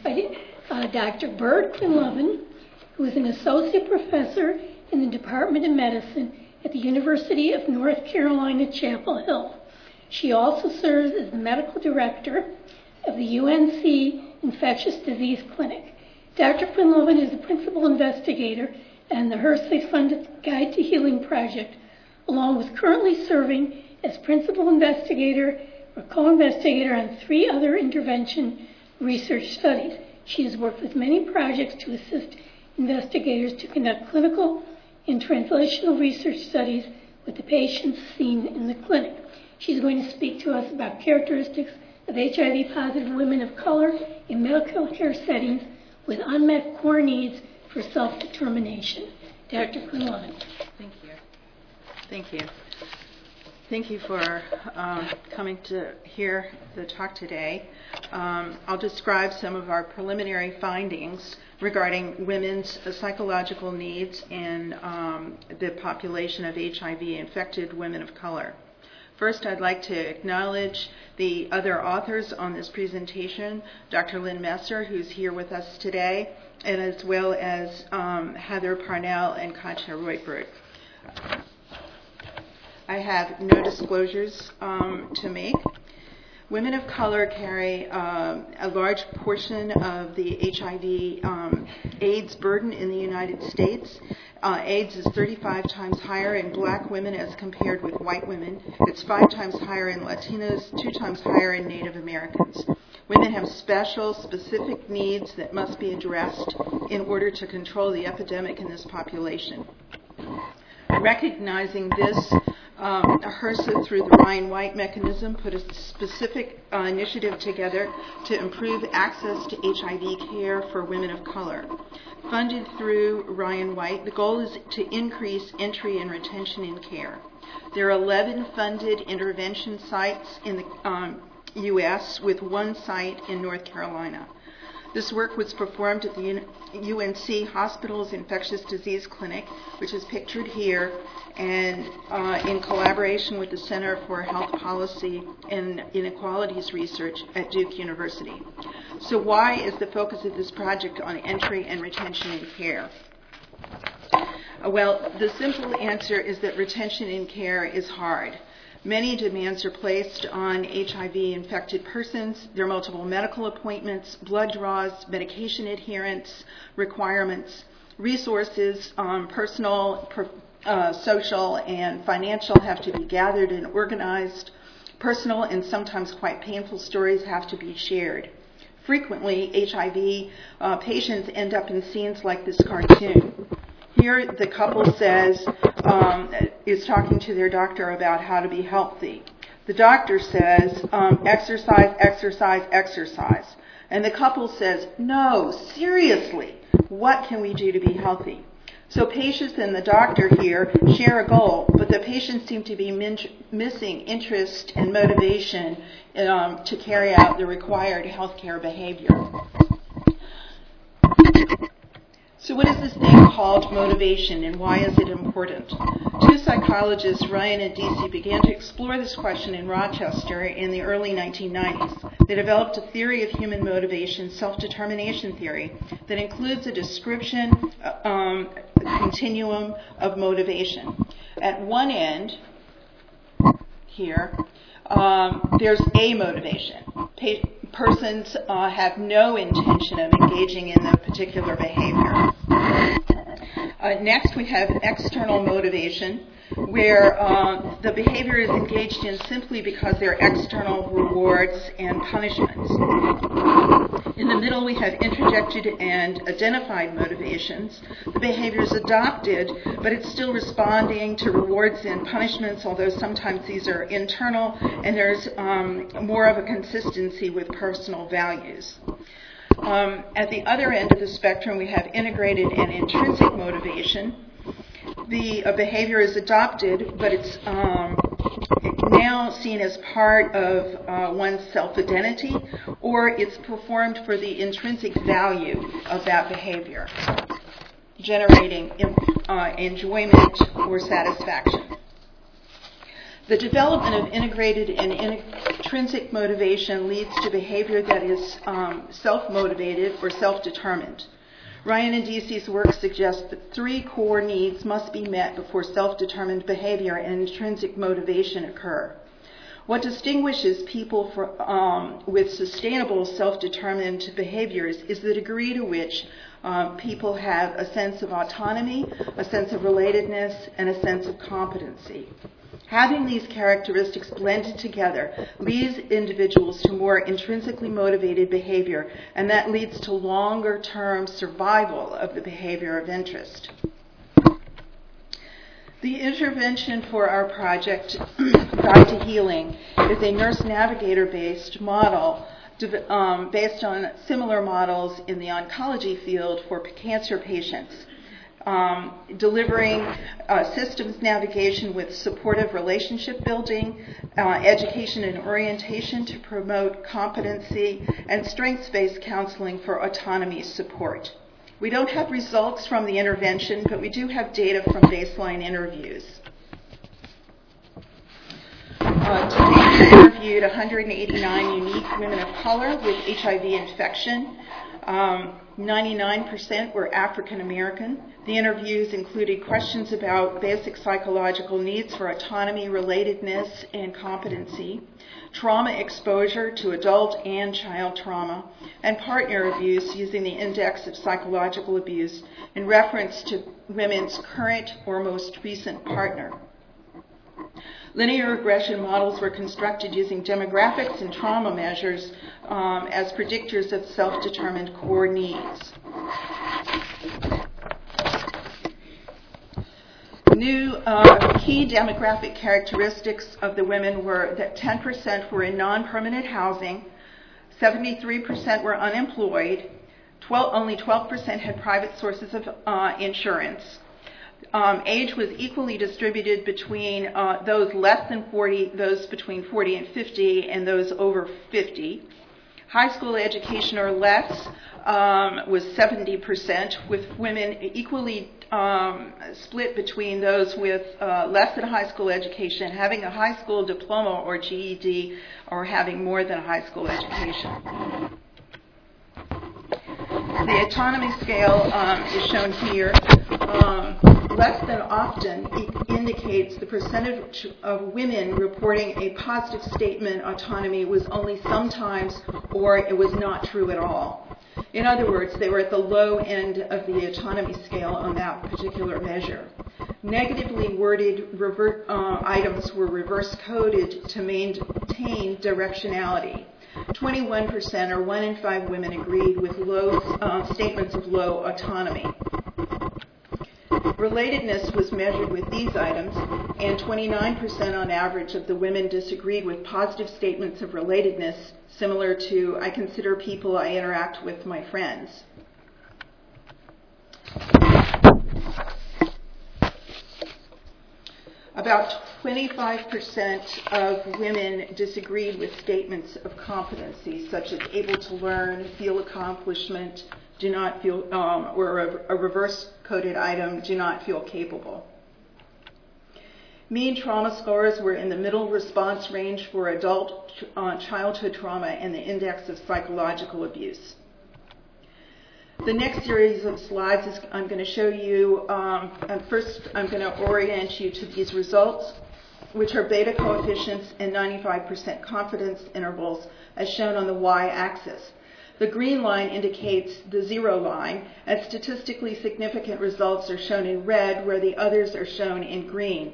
by Dr. Bert Quinlivan, who is an associate professor in the Department of Medicine at the University of North Carolina, Chapel Hill. She also serves as the medical director of the UNC Infectious Disease Clinic. Dr. Quinlivan is the principal investigator on the HRSA-funded Guide to Healing project, along with currently serving as principal investigator or co-investigator on 3 other intervention research studies. She has worked with many projects to assist investigators to conduct clinical and translational research studies with the patients seen in the clinic. She's going to speak to us about characteristics of HIV-positive women of color in medical care settings with unmet core needs for self-determination. Dr. Quinlivan. Thank you. Thank you. Thank you for coming to hear the talk today. I'll describe some of our preliminary findings regarding women's psychological needs in the population of HIV-infected women of color. First, I'd like to acknowledge the other authors on this presentation, Dr. Lynn Messer, who's here with us today, and as well as Heather Parnell and Katja Reutberg. I have no disclosures to make. Women of color carry a large portion of the HIV AIDS burden in the United States. AIDS is 35 times higher in black women as compared with white women. It's 5 times higher in Latinas, 2 times higher in Native Americans. Women have specific needs that must be addressed in order to control the epidemic in this population. Recognizing this, HRSA, through the Ryan White mechanism, put a specific initiative together to improve access to HIV care for women of color. Funded through Ryan White, the goal is to increase entry and retention in care. There are 11 funded intervention sites in the U.S., with 1 site in North Carolina. This work was performed at the UNC Hospital's Infectious Disease Clinic, which is pictured here, and in collaboration with the Center for Health Policy and Inequalities Research at Duke University. So why is the focus of this project on entry and retention in care? Well, the simple answer is that retention in care is hard. Many demands are placed on HIV-infected persons. There are multiple medical appointments, blood draws, medication adherence requirements, resources, personal, social, and financial have to be gathered and organized. Personal and sometimes quite painful stories have to be shared. Frequently, HIV patients end up in scenes like this cartoon. Here, the couple is talking to their doctor about how to be healthy. The doctor says, exercise, exercise, exercise. And the couple says, no, seriously, what can we do to be healthy? So patients and the doctor here share a goal, but the patients seem to be missing interest and motivation to carry out the required healthcare behavior. So what is this thing called motivation, and why is it important? 2 psychologists, Ryan and Deasy, began to explore this question in Rochester in the early 1990s. They developed a theory of human motivation, self-determination theory, that includes a description, a continuum of motivation. At one end, here, there's a motivation. Persons have no intention of engaging in the particular behavior. Next, we have external motivation, where the behavior is engaged in simply because there are external rewards and punishments. In the middle, we have introjected and identified motivations. The behavior is adopted, but it's still responding to rewards and punishments, although sometimes these are internal, and there's more of a consistency with personal values. At the other end of the spectrum, we have integrated and intrinsic motivation. The behavior is adopted, but it's now seen as part of one's self-identity, or it's performed for the intrinsic value of that behavior, generating enjoyment or satisfaction. The development of integrated and intrinsic motivation leads to behavior that is self-motivated or self-determined. Ryan and Deasy's work suggests that 3 core needs must be met before self-determined behavior and intrinsic motivation occur. What distinguishes people with sustainable self-determined behaviors is the degree to which people have a sense of autonomy, a sense of relatedness, and a sense of competency. Having these characteristics blended together leads individuals to more intrinsically motivated behavior, and that leads to longer-term survival of the behavior of interest. The intervention for our project, Guide to Healing, is a nurse navigator-based model based on similar models in the oncology field for cancer patients, delivering systems navigation with supportive relationship building, education and orientation to promote competency, and strengths-based counseling for autonomy support. We don't have results from the intervention, but we do have data from baseline interviews. We interviewed 189 unique women of color with HIV infection. 99% were African American. The interviews included questions about basic psychological needs for autonomy, relatedness, and competency, trauma exposure to adult and child trauma, and partner abuse using the Index of Psychological Abuse in reference to women's current or most recent partner. Linear regression models were constructed using demographics and trauma measures as predictors of self-determined core needs. New key demographic characteristics of the women were that 10% were in non-permanent housing, 73% were unemployed, only 12% had private sources of insurance. Age was equally distributed between those less than 40, those between 40 and 50, and those over 50. High school education or less was 70%, with women equally split between those with less than high school education, having a high school diploma or GED, or having more than a high school education. The autonomy scale is shown here. Less than often indicates the percentage of women reporting a positive statement autonomy was only sometimes, or it was not true at all. In other words, they were at the low end of the autonomy scale on that particular measure. Negatively worded items were reverse coded to maintain directionality. 21%, or 1 in 5 women, agreed with statements of low autonomy. Relatedness was measured with these items, and 29% on average of the women disagreed with positive statements of relatedness, similar to, I consider people I interact with my friends. About 25% of women disagreed with statements of competency, such as able to learn, feel accomplishment, do not feel, or a reverse-coded item, do not feel capable. Mean trauma scores were in the middle response range for adult childhood trauma and the Index of Psychological Abuse. The next series of slides is I'm going to show you, first I'm going to orient you to these results, which are beta coefficients and 95% confidence intervals as shown on the y-axis. The green line indicates the 0 line, and statistically significant results are shown in red, where the others are shown in green.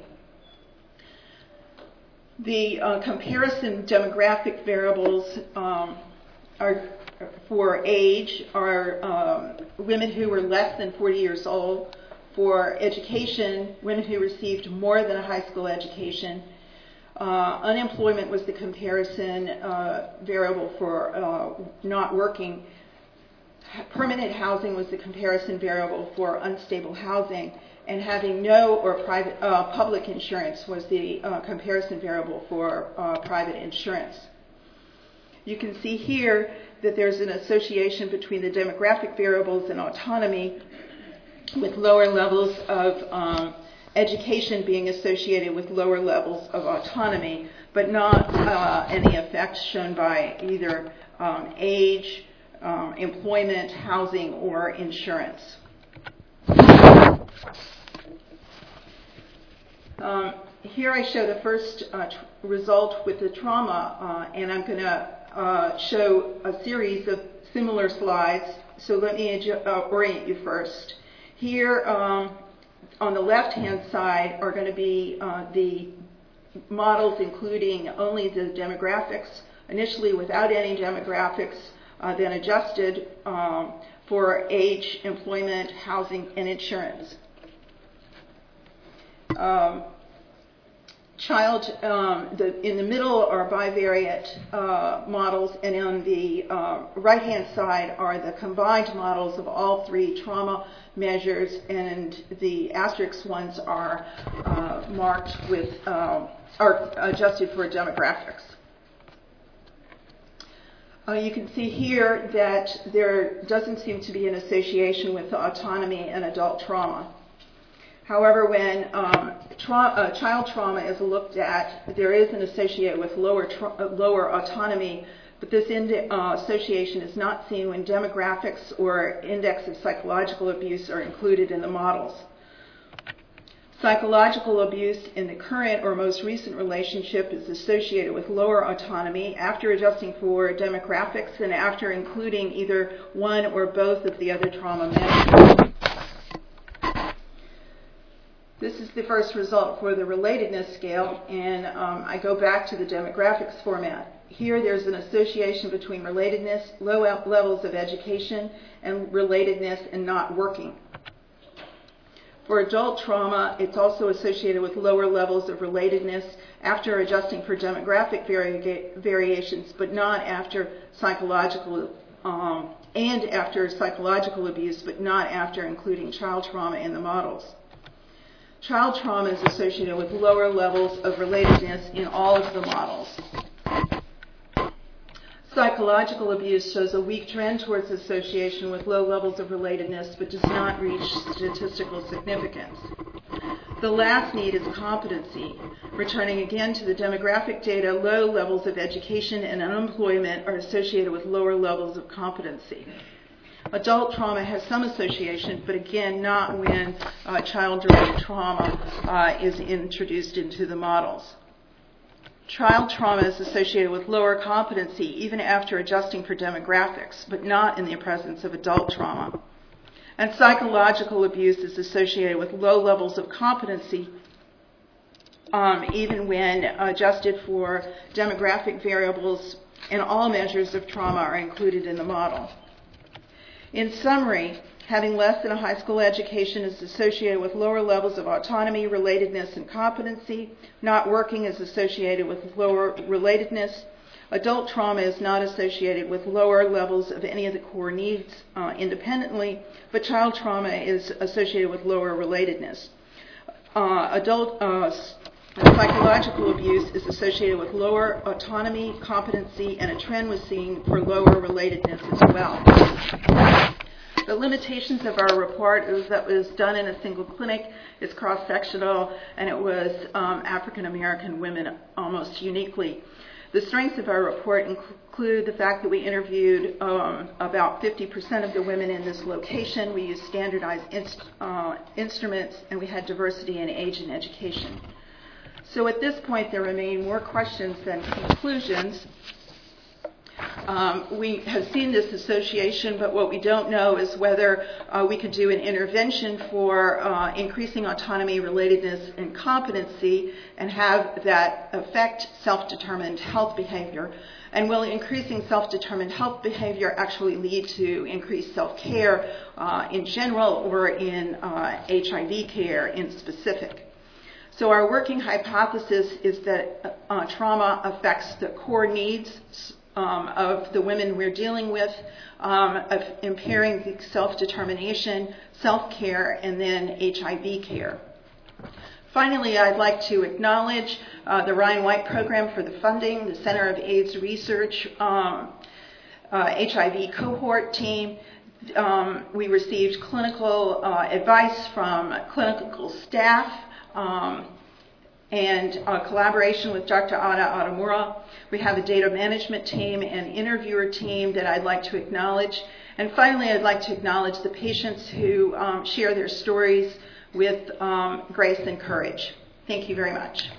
The comparison demographic variables are for age are women who were less than 40 years old. For education, women who received more than a high school education. Unemployment was the comparison variable for not working. Permanent housing was the comparison variable for unstable housing. And having no or private public insurance was the comparison variable for private insurance. You can see here that there's an association between the demographic variables and autonomy, with lower levels of education being associated with lower levels of autonomy. but not any effects shown by either age, employment, housing, or insurance. Here I show the first result with the trauma, and I'm going to show a series of similar slides. So let me orient you first. Here on the left-hand side are going to be the models including only the demographics, initially without any demographics, then adjusted for age, employment, housing, and insurance. In the middle are bivariate models, and on the right-hand side are the combined models of all three trauma measures, and the asterisk ones are marked with, are adjusted for demographics. You can see here that there doesn't seem to be an association with autonomy and adult trauma. However, when child trauma is looked at, there is an association with lower autonomy, but this association is not seen when demographics or index of psychological abuse are included in the models. Psychological abuse in the current or most recent relationship is associated with lower autonomy after adjusting for demographics and after including either one or both of the other trauma measures. This is the first result for the relatedness scale, and I go back to the demographics format. Here there's an association between relatedness, low levels of education, and relatedness and not working. For adult trauma, it's also associated with lower levels of relatedness after adjusting for demographic variations, but not after psychological and after psychological abuse, but not after including child trauma in the models. Child trauma is associated with lower levels of relatedness in all of the models. Psychological abuse shows a weak trend towards association with low levels of relatedness, but does not reach statistical significance. The last need is competency. Returning again to the demographic data, low levels of education and unemployment are associated with lower levels of competency. Adult trauma has some association, but again, not when child-directed trauma is introduced into the models. Child trauma is associated with lower competency even after adjusting for demographics, but not in the presence of adult trauma. And psychological abuse is associated with low levels of competency even when adjusted for demographic variables, and all measures of trauma are included in the model. In summary, having less than a high school education is associated with lower levels of autonomy, relatedness, and competency. Not working is associated with lower relatedness. Adult trauma is not associated with lower levels of any of the core needs independently, but child trauma is associated with lower relatedness. Psychological abuse is associated with lower autonomy, competency, and a trend was seen for lower relatedness as well. The limitations of our report is that it was done in a single clinic, it's cross-sectional, and it was African American women almost uniquely. The strengths of our report include the fact that we interviewed about 50% of the women in this location. We used standardized instruments, and we had diversity in age and education. So at this point, there remain more questions than conclusions. We have seen this association, but what we don't know is whether we could do an intervention for increasing autonomy, relatedness, and competency and have that affect self-determined health behavior. And will increasing self-determined health behavior actually lead to increased self-care in general or in HIV care in specific? So our working hypothesis is that trauma affects the core needs of the women we're dealing with, of impairing the self-determination, self-care, and then HIV care. Finally, I'd like to acknowledge the Ryan White Program for the funding, the Center of AIDS Research, HIV cohort team. We received clinical advice from clinical staff, and collaboration with Dr. Ada Adamura. We have a data management team and interviewer team that I'd like to acknowledge. And finally, I'd like to acknowledge the patients who share their stories with grace and courage. Thank you very much.